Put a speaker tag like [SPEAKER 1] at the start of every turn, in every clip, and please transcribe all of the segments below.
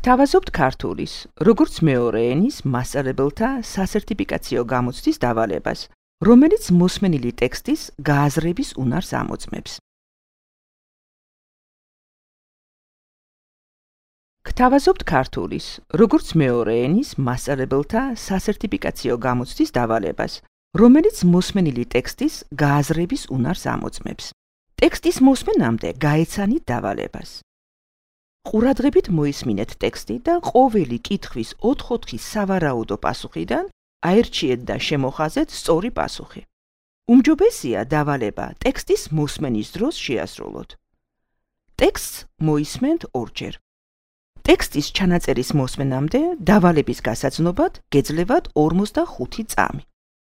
[SPEAKER 1] გთავაზობთ ქართულის, როგორც მეორე ენის მასწავლებელთა სასერტიფიკაციო გამოცდის დავალებას, რომელიც მოსმენილი ტექსტის გააზრების უნარს ამოწმებს. გთავაზობთ ქართულის, როგორც მეორე ენის მასწავლებელთა სასერტიფიკაციო გამოცდის დავალებას, რომელიც მოსმენილი ტექსტის გააზრების უნარს ამოწმებს. ტექსტის მოსმენამდე გაეცანით დავალებას. ყურადღებით მოისმინეთ ტექსტი და ყოველი კითხვის 4-4 სავარაუდო პასუხიდან აერჩიეთ და შემოხაზეთ სწორი პასუხი. უმჯობესია დავალება ტექსტის მოსმენის დროს შეასრულოთ. ტექსტს მოისმენთ ორჯერ. ტექსტის ჩანაწერის მოსმენამდე დავალების გასაცნობად გეძლევათ 45 წამი.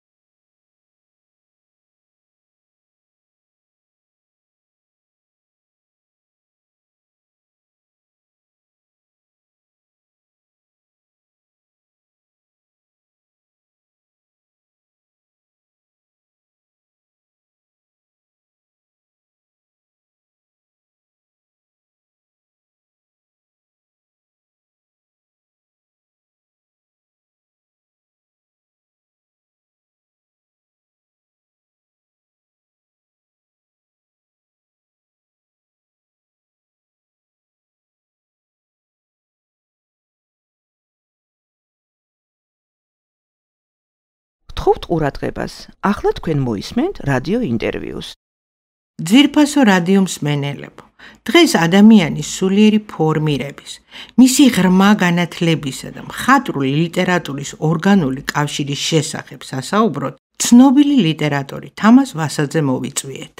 [SPEAKER 1] გთხოვთ ყურადღებას. ახლა თქვენ მოისმენთ რადიო ინტერვიუს.
[SPEAKER 2] ძვირფასო რადიო მსმენელებო, დღეს ადამიანის სულიერი ფორმირების, მისი ღრმა განათლებისა და მხატვრული ლიტერატურის ორგანული კავშირის შესახებ სასაუბროთ ცნობილი ლიტერატორი თამაზ ვასაძე მოვიწვიეთ.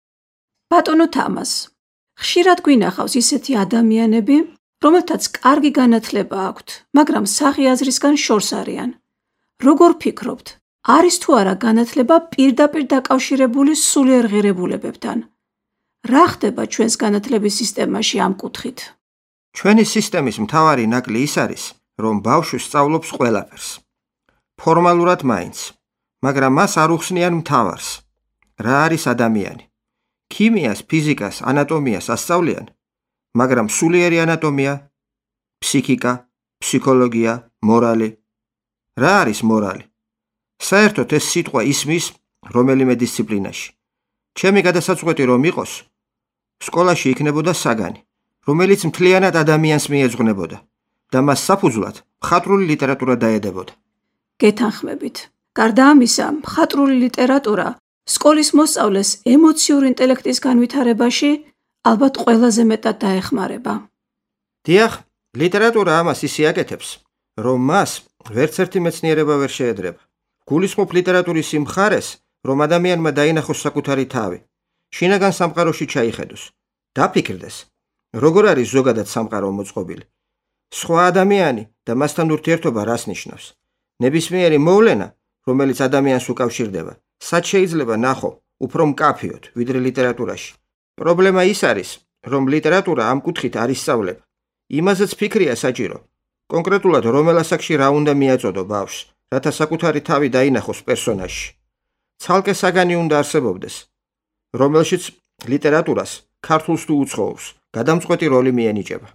[SPEAKER 3] ბატონო თამაზ, ხშირად გვინახავს ისეთი ადამიანები, რომელთაც კარგი განათლება აქვთ, მაგრამ საღიაზრისგან შორს არიან. როგორ ფიქრობთ, არის თუ არა განათლება პირდაპირ დაკავშირებული სულიერ ღირებულებებთან? რა ხდება ჩვენს განათლების სისტემაში ამ კუთხით?
[SPEAKER 4] ჩვენი სისტემის მთავარი ნაკლი ის არის, რომ ბავშვი სწავლობს ყველაფერს. ფორმალურად მაინც, მაგრამ მას არ უხსნიან მთავარს. რა არის ადამიანი? ქიმიას, ფიზიკას, ანატომიას ასწავლიან, მაგრამ სულიერი ანატომია, ფსიქიკა, ფსიქოლოგია, მორალი. რა არის მორალი? საერთოდ ეს სიტყვა ისმის რომელიმე დისციპლინაში. ჩემი გადასაწყვეტი რომ იყოს, სკოლაში იქნებოდა საგანი, რომელიც მთლიანად ადამიანს მიეძღვნებოდა და მას საფუძვლად მხატვრული ლიტერატურა დაედებოდა.
[SPEAKER 3] გეთანხმებით. გარდა ამისა, მხატვრული ლიტერატურა სკოლის მოსწავლეს ემოციურ ინტელექტის განვითარებაში ალბათ ყველაზე მეტად დაეხმარება.
[SPEAKER 4] დიახ, ლიტერატურა ამას ისე აკეთებს, რომ მას ვერც ერთი მეცნიერება ვერ შეედრება. გულისხმობ ლიტერატურის იმ მხარეს, რომ ადამიანმა დაინახოს საკუთარი თავი, შინაგან სამყაროში ჩაიხედოს, დაფიქრდეს, როგორ არის ზოგადად სამყარო მოწყობილი. სხვა ადამიანი და მასთან ურთიერთობა რას ნიშნავს? ნებისმიერი მოვლენა, რომელიც ადამიანს უკავშირდება, სად შეიძლება ნახო უფრო მკაფიოდ, ვიდრე ლიტერატურაში. პრობლემა ის არის, რომ ლიტერატურა ამ კუთხით არ ისწავლება. იმაზეც ფიქრია საჭირო. კონკრეტულად რომელ ასაკში რა უნდა მიაწოდო ბავშვს, რათა საკუთარი თავი დაინახოს პერსონაჟში. ცალკე საგანი უნდა არსებობდეს, რომელშიც ლიტერატურას, ქართულს თუ უცხოურს, გადამწყვეტი როლი მიენიჭება.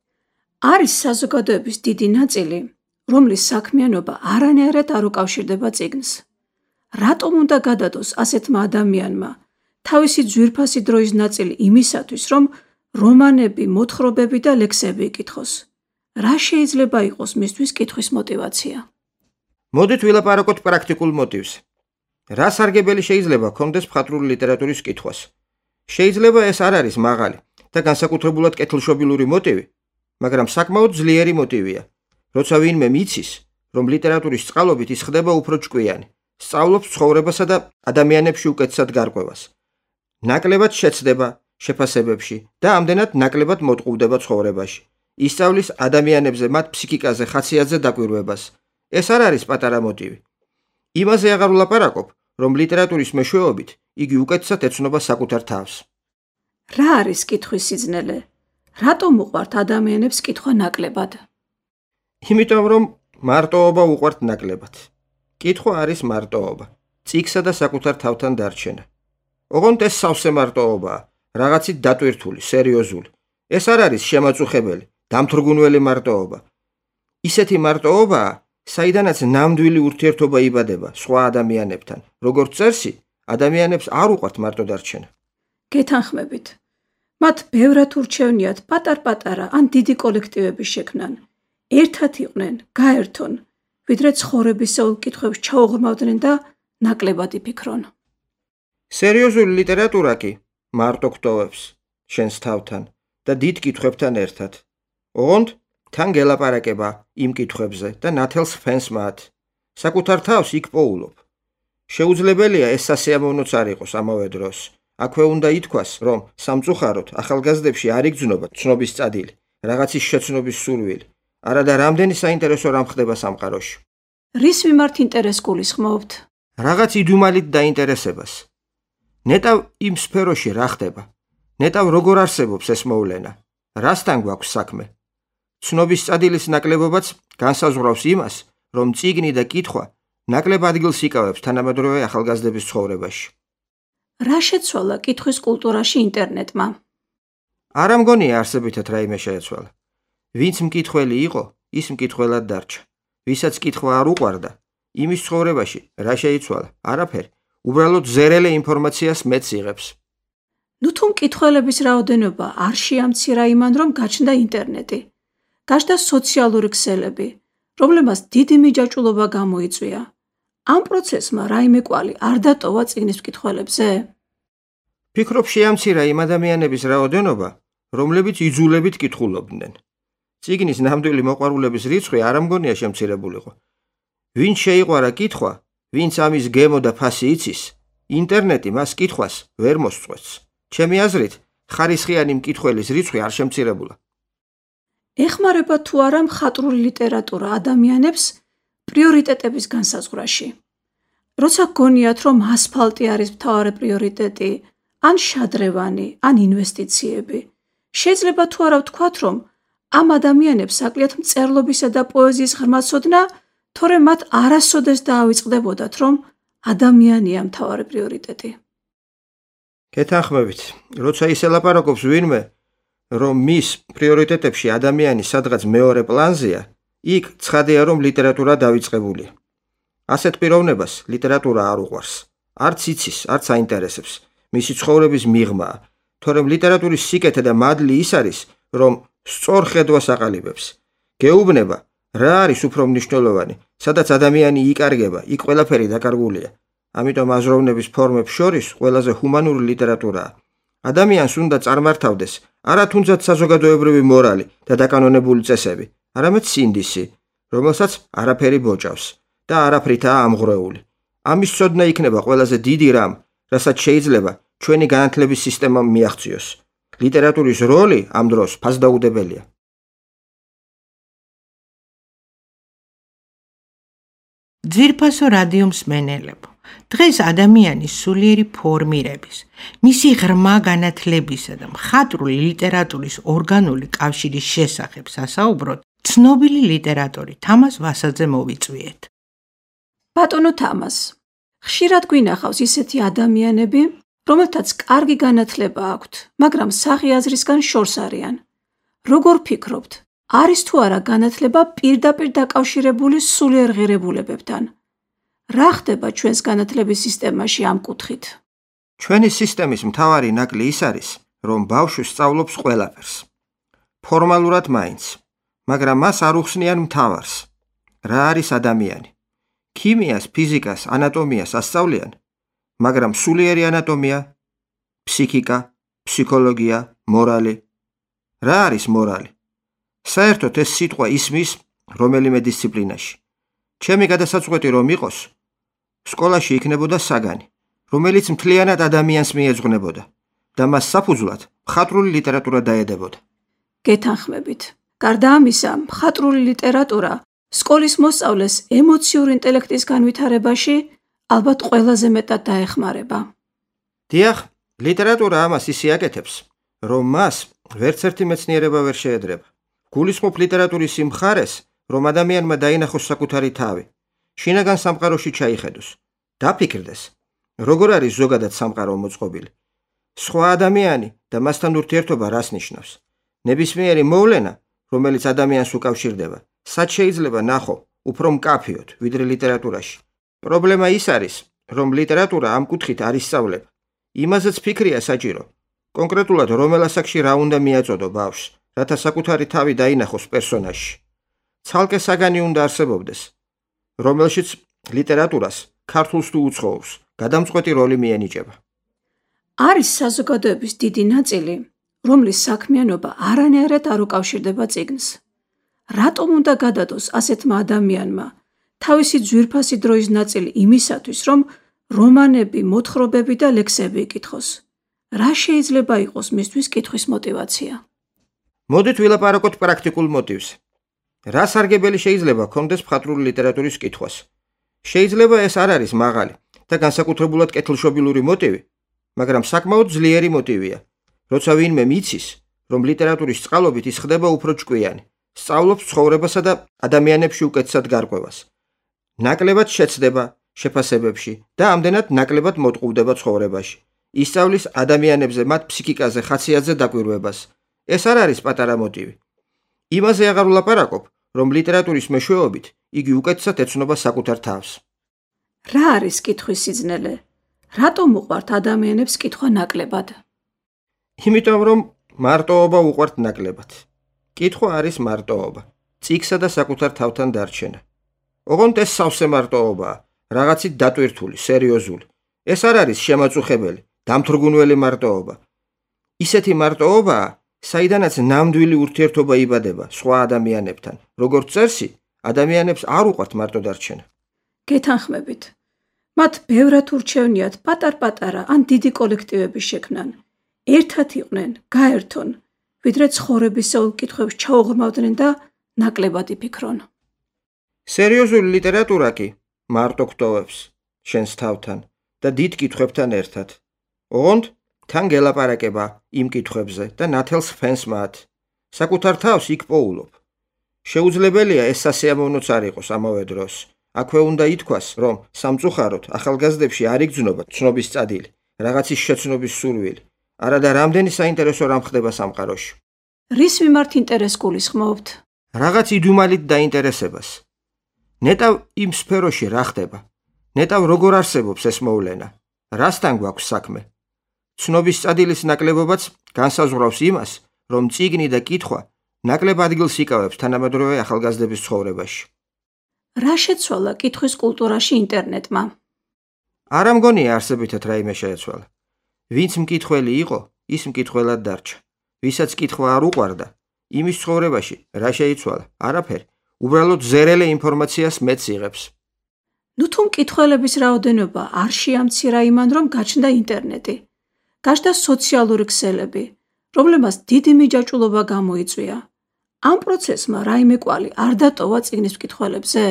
[SPEAKER 3] არის საზოგადოების დიდი ნაწილი, რომლის საქმიანობა არანაირად არ უკავშირდება წიგნს. რატომ უნდა გადადოს ასეთმა ადამიანმა თავისი ძვირფასი დროის ნაწილი იმისათვის, რომ რომანები, მოთხრობები და ლექსები იკითხოს? რა შეიძლება იყოს მისთვის კითხვის мотиваცია?
[SPEAKER 4] მოდით ვილაპარაკოთ პრაქტიკულ მოტივს. რა სარგებელი შეიძლება ჰქონდეს მხატვრული ლიტერატურის კითხვას? შეიძლება ეს არ არის მაღალი და განსაკუთრებულად კეთილშობილური მოტივი, მაგრამ საკმაოდ ძლიერი მოტივია, როცა ვინმე მიცის, რომ ლიტერატურის წყალობით ის ხდება უფრო ჭკვიანი, სწავლობს ცხოვრებასა და ადამიანებში უკეთესად გარკვევას. ნაკლებად შეცდება შეფასებებში და ამდენად ნაკლებად მოტყუდება ცხოვრებაში. ისწავლის ადამიანებზე, მათ ფსიქიკაზე, ხასიათზე დაკვირვებას. ეს არ არის პატარა მოტივი. იმაზე აღარ ვლაპარაკობ, რომ ლიტერატურის მეშვეობით იგი უკეთესად ეცნობა საკუთარ თავს.
[SPEAKER 3] რა არის კითხვის სიძნელე? რატომ უყვართ ადამიანებს კითხვა ნაკლებად?
[SPEAKER 4] იმიტომ რომ მარტოობა უყვართ ნაკლებად. კითხვა არის მარტოობა, წიგსა და საკუთარ თავთან დარჩენა. ოღონდ ეს სავსე მარტოობაა, რაღაცით დატვირთული, სერიოზული. ეს არ არის შემაწუხებელი დამთრგუნველი მარტოობა. ისეთი მარტოობაა, საიდანაც ნამდვილი ურთიერთობა იბადება სხვა ადამიანებთან. როგორც წერსი, ადამიანებს არ უყვართ მარტო დარჩენა.
[SPEAKER 3] გეთანხმებით. მათ ბევრად ურჩევნიათ პატარ-პატარა ან დიდი კოლექტივების შექმნან. ერთად იყვნენ, გაერთონ, ვიდრე ცხოვრებისეულ კითხვებს ჩაუღრმავდნენ და ნაკლებად იფიქრონ.
[SPEAKER 4] სერიოზული ლიტერატურა კი მარტო გტოვებს შენს თავთან და დიდ კითხვებთან ერთად. ოღონდ თან გელაპარაკება იმ კითხვებზე და ნათელს ხფენს მათ. საკუთარ თავს იქ პოულობ. შეუძლებელია ეს სასიამოვნოც არ იყოს ამავე დროს. აქვე უნდა ითქვას, რომ სამწუხაროდ ახალგაზრდებში არ იგრძნობა ცნობის წადილი, რაღაცის შეცნობის სურვილი. არადა რამდენი საინტერესო რამ ხდება სამყაროში.
[SPEAKER 3] რის მიმართ ინტერესს გულისხმობთ?
[SPEAKER 4] რაღაც იდუმალით დაინტერესებას. ნეტავ იმ სფეროში რა ხდება? ნეტავ როგორ არსებობს ეს მოვლენა? რასთან გვაქვს საქმე? ცნობის წადილის ნაკლებობაც განსაზღვრავს იმას, რომ წიგნი და კითხვა ნაკლებ ადგილს იკავებს თანამედროვე ახალგაზრდების ცხოვრებაში.
[SPEAKER 3] რა შეცვალა კითხვის კულტურაში ინტერნეტმა?
[SPEAKER 4] არ ამგონია არსებითად რაიმე შეეცვალა. ვინც მკითხველი იყო, ის მკითხველად დარჩა. ვისაც კითხვა არ უყვარდა, იმის ცხოვრებაში რა შეიცვალა? არაფერი. უბრალოდ ზერელე ინფორმაციას მეც იღებს.
[SPEAKER 3] ნუ თუ მკითხველების რაოდენობა არ შეამცირა იმან, რომ გაჩნდა ინტერნეტი. გაჩნდა სოციალური ქსელები, რომლებმაც დიდი მიჯაჭვულობა გამოიწვია. ამ პროცესმა რაიმე კვალი არ დატოვა წიგნის მკითხველებზე?
[SPEAKER 4] ფიქრობ შეამცირა იმ ადამიანების რაოდენობა, რომლებიც იძულებით კითხულობდნენ. წიგნის ნამდვილი მოყვარულების რიცხვი არ ამგონია შემცირებულიყო. ვინც შეიყვარა კითხვა, ვინც ამის გემო და ფასი იცის, ინტერნეტი მას კითხვას ვერ მოსწყვეტს. ჩემი აზრით, ხარისხიანი მკითხველის რიცხვი არ შემცირებულა.
[SPEAKER 3] ეხმარება თუ არა მხატვრული ლიტერატურა ადამიანებს პრიორიტეტების განსაზღვრაში. როცა გონიათ, რომ ასფალტი არის მთავარი პრიორიტეტი, ან შადრევანი, ან ინვესტიციები, შეიძლება თუ არა ვთქვათ, რომ ამ ადამიანებს საკლიათ მწერლობისა და პოეზიის ღრმაცოდნა, თორემ მათ არასოდეს დაავიწყდებოდათ, რომ ადამიანია მთავარი პრიორიტეტი.
[SPEAKER 4] გეთანხმებით, როცა ის ელაპარაკობს ვინმე, რომ მის პრიორიტეტებში ადამიანი სადღაც მეორე პლანზეა, იქ ცხადია, რომ ლიტერატურა დავიწყებულია. ასეთ პიროვნებას ლიტერატურა არ უყვარს. არც იცის, არც აინტერესებს. მისი ცხოვრების მიღმაა, თორემ ლიტერატურის სიკეთე და მადლი ის არის, რომ სწორ ხედვას აყალიბებს. გეუბნება, რა არის უფრო მნიშვნელოვანი, სადაც ადამიანი იკარგება, იქ ყველაფერი დაკარგულია. ამიტომ აზროვნების ფორმებს შორის ყველაზე ჰუმანური ლიტერატურაა. ადამიანს უნდა წარმართავდეს არა თუნდაც საზოგადოებრივი მორალი და დაკანონებული წესები, არამედ სინდისი, რომელსაც არაფერი ბოჭავს და არაფრითაა ამღვრეული. ამის ცოდნა იქნება ყველაზე დიდი რამ, რასაც შეიძლება ჩვენი განათლების სისტემამ მიაღწიოს. ლიტერატურის როლი ამ დროს ფასდაუდებელია.
[SPEAKER 2] ძვირფასო რადიო მსმენელებო, დღეს ადამიანის სულიერი ფორმირების, მისი ღრმა განათლებისა და მხატვრული ლიტერატურის ორგანული კავშირის შესახებ სასაუბროთ ცნობილი ლიტერატორი თამაზ ვასაძე მოვიწვიეთ.
[SPEAKER 3] ბატონო თამაზ, ხშირად გვინახავს ისეთი ადამიანები, რომელთაც კარგი განათლება აქვთ, მაგრამ საღიაზრისგან შორს არიან. როგორ ფიქრობთ, არის თუ არა განათლება პირდაპირ დაკავშირებული სულიერ ღირებულებებთან? რა ხდება ჩვენს განათლების სისტემაში ამ კუთხით?
[SPEAKER 4] ჩვენი სისტემის მთავარი ნაკლი ის არის, რომ ბავშვი სწავლობს ყველაფერს. ფორმალურად მაინც, მაგრამ მას არ უხსნიან მთავარს. რა არის ადამიანი? ქიმიას, ფიზიკას, ანატომიას ასწავლიან, მაგრამ სულიერი ანატომია, ფსიქიკა, ფსიქოლოგია, მორალი. რა არის მორალი? საერთოდ ეს სიტყვა ისმის რომელიმე დისციპლინაში. ჩემი გადასაწყვეტი რომ იყოს, სკოლაში იქნებოდა საგანი, რომელიც მთლიანად ადამიანს მიეძღვნებოდა და მას საფუძვლად მხატვრული ლიტერატურა დაედებოდა.
[SPEAKER 3] გეთანხმებით. გარდა ამისა, მხატვრული ლიტერატურა სკოლის მოსწავლეს ემოციურ ინტელექტის განვითარებაში ალბათ ყველაზე მეტად დაეხმარება.
[SPEAKER 4] დიახ, ლიტერატურა ამას ისე აკეთებს, რომ მას ვერცერთი მეცნიერება ვერ შეედრება. გულისხმობ ლიტერატურის იმ მხარეს, რომ ადამიანმა დაინახოს საკუთარი თავი, შინაგან სამყაროში ჩაიხედოს, დაფიქრდეს, როგორ არის ზოგადად სამყარო მოწყობილი. სხვა ადამიანი და მასთან ურთიერთობა რას ნიშნავს? ნებისმიერი მოვლენა, რომელიც ადამიანს უკავშირდება, სად შეიძლება ნახო უფრო მკაფიოდ, ვიდრე ლიტერატურაში. პრობლემა ის არის, რომ ლიტერატურა ამ კუთხით არ ისწავლება. იმაზეც ფიქრია საჭირო. კონკრეტულად რომელ ასაკში რა უნდა მიაწოდო ბავშვს, რათა საკუთარი თავი დაინახოს პერსონაჟში. ცალკე საგანი უნდა არსებობდეს, რომელშიც ლიტერატურას, ქართულს თუ უცხოურს, გადამწყვეტი როლი მიენიჭება.
[SPEAKER 3] არის საზოგადოების დიდი ნაწილი, რომლის საქმიანობა არანაირად არ უკავშირდება წიგნს. რატომ უნდა გადადოს ასეთმა ადამიანმა თავისი ძვირფასი დროის ნაწილი იმისათვის, რომ რომანები, მოთხრობები და ლექსები იკითხოს? რა შეიძლება იყოს მისთვის კითხვის мотиваცია?
[SPEAKER 4] მოდით ვილაპარაკოთ პრაქტიკულ მოტივზე. რა სარგებელი შეიძლება ჰქონდეს მხატვრული ლიტერატურის კითხვას? შეიძლება ეს არ არის მაღალი და განსაკუთრებულად კეთილშობილური მოტივი, მაგრამ საკმაოდ ძლიერი მოტივია, როცა ვინმე მიცის, რომ ლიტერატურის წყალობით ის ხდება უფრო ჭკვიანი, სწავლობს ცხოვრებასა და ადამიანებში უკეთესად გარკვევას. ნაკლებად შეცდება შეფასებებში და ამდენად ნაკლებად მოტყუდება ცხოვრებაში. ისწავლის ადამიანებზე, მათ ფსიქიკაზე, ხასიათზე დაკვირვებას. ეს არ არის პატარა მოტივი. იმაზე აღარ ვლაპარაკობ, რომ ლიტერატურის მეშვეობით იგი უკეთესად ეცნობა საკუთარ თავს.
[SPEAKER 3] რა არის კითხვის სიძნელე? რატომ უყვართ ადამიანებს კითხვა ნაკლებად?
[SPEAKER 4] იმიტომ რომ მარტოობა უყვართ ნაკლებად. კითხვა არის მარტოობა, წიგსა და საკუთარ თავთან დარჩენა. ოღონდ ეს სავსე მარტოობაა, რაღაცით დატვირთული, სერიოზული. ეს არ არის შემაწუხებელი, დამთრგუნველი მარტოობა. ისეთი მარტოობაა, საიდანაც ნამდვილი ურთიერთობა იბადება სხვა ადამიანებთან. როგორც წერსი, ადამიანებს არ უყვართ მარტო დარჩენა.
[SPEAKER 3] გეთანხმებით. მათ ბევრად ურჩევნიათ პატარ-პატარა ან დიდი კოლექტივების შექმნან. ერთად იყვნენ, გაერთონ, ვიდრე ცხოვრებისეულ კითხვებს ჩაუღრმავდნენ და ნაკლებად იფიქრონ.
[SPEAKER 4] სერიოზული ლიტერატურა კი მარტო გტოვებს შენს თავთან და დიდ კითხვებთან ერთად. ოღონდ თან გელაპარაკება იმ კითხვებზე და ნათელს ფენს მათ. საკუთარ თავს იქ პოულობ. შეუძლებელია ეს სასიამოვნოც არ იყოს ამავე დროს. აქვე უნდა ითქვას, რომ სამწუხაროდ ახალგაზრდებში არ იგრძნობა ცნობის წადილი, რაღაცის შეცნობის სურვილი, არადა რამდენი საინტერესო რამ ხდება სამყაროში.
[SPEAKER 3] რის მიმართ ინტერესს გულისხმობთ?
[SPEAKER 4] რაღაც იდუმალით დაინტერესებას. ნეტავ იმ სფეროში რა ხდება? ნეტავ როგორ არსებობს ეს მოვლენა? რასთან გვაქვს საქმე? ცნობის წადილის ნაკლებობაც განსაზღვრავს იმას, რომ წიგნი და კითხვა ნაკლებ ადგილს იკავებს თანამედროვე ახალგაზრდების ცხოვრებაში.
[SPEAKER 3] რა შეცვალა კითხვის კულტურაში ინტერნეტმა?
[SPEAKER 4] არ ამგონია არსებითად რაიმე შეეცვალა. ვინც მკითხველი იყო, ის მკითხველად დარჩა. ვისაც კითხვა არ უყვარდა, იმის ცხოვრებაში რა შეიცვალა? არაფერი. უბრალოდ ზერელე ინფორმაციას მეც იღებს.
[SPEAKER 3] ნუ თუ მკითხველების რაოდენობა არ შეამცირა იმან, რომ გაჩნდა ინტერნეტი. გაჩნდა სოციალური ქსელები, რომლებმაც დიდი მიჯაჭვულობა გამოიწვია. ამ პროცესმა რაიმე კვალი არ დატოვა წიგნის მკითხველებზე?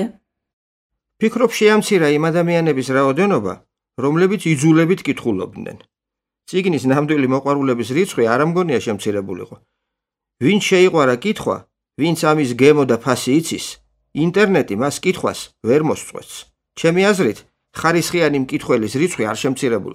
[SPEAKER 4] ფიქრობ შეამცირა იმ ადამიანების რაოდენობა, რომლებიც იძულებით კითხულობდნენ. წიგნის ნამდვილი მოყვარულების რიცხვი არ ამგონია შემცირებულიყო. ვინც შეიყვარა კითხვა, ვინც ამის გემო და ფასი იცის, ინტერნეტი მას კითხვას ვერ მოსწყვეტს. ჩემი აზრით, ხარისხიანი მკითხველის რიცხვი არ შემცირებულა.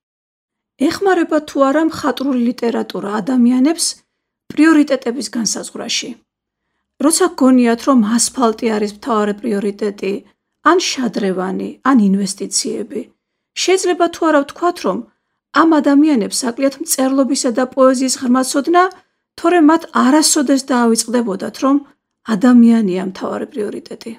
[SPEAKER 3] ეხმარება თუ არა მხატვრული ლიტერატურა ადამიანებს პრიორიტეტების განსაზღვრაში. როცა გონიათ, რომ ასფალტი არის მთავარი პრიორიტეტი, ან შადრევანი, ან ინვესტიციები, შეიძლება თუ არა ვთქვათ, რომ ამ ადამიანებს საკლიათ მწერლობისა და პოეზიის ღრმაცოდნა, თორემ მათ არასოდეს დაავიწყდებოდათ, რომ ადამიანია მთავარი პრიორიტეტი.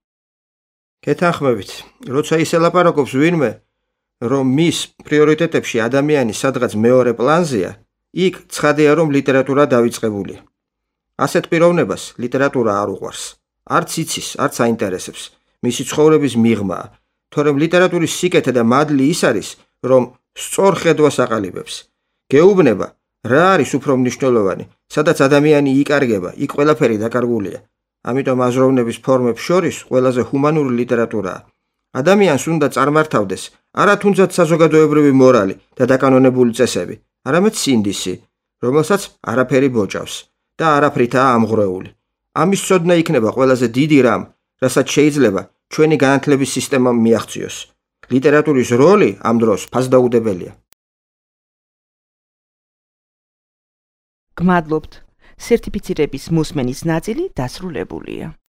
[SPEAKER 4] გეთანხმებით, როცა ისე ლაპარაკობს ვინმე, რომ მის პრიორიტეტებში ადამიანი სადღაც მეორე პლანზეა, იქ ცხადია, რომ ლიტერატურა დავიწყებულია. ასეთ პიროვნებას ლიტერატურა არ უყვარს. არც იცის, არც აინტერესებს. მისი ცხოვრების მიღმაა, თორემ ლიტერატურის სიკეთე და მადლი ის არის, რომ სწორ ხედვას აყალიბებს. გეუბნება, რა არის უფრო მნიშვნელოვანი, სადაც ადამიანი იკარგება, იქ ყველაფერი დაკარგულია. ამიტომ აზროვნების ფორმებს შორის ყველაზე ჰუმანური ლიტერატურაა. ადამიანს უნდა წარმართავდეს არა თუნდაც საზოგადოებრივი მორალი და დაკანონებული წესები, არამედ სინდისი, რომელსაც არაფერი ბოჭავს და არაფრითაა ამღვრეული. ამის ცოდნა იქნება ყველაზე დიდი რამ, რასაც შეიძლება ჩვენი განათლების სისტემამ მიაღწიოს. ლიტერატურის როლი ამ დროს ფასდაუდებელია.
[SPEAKER 1] გმადლობთ. სერტიფიცირების მოსმენის ნაწილი დასრულებულია.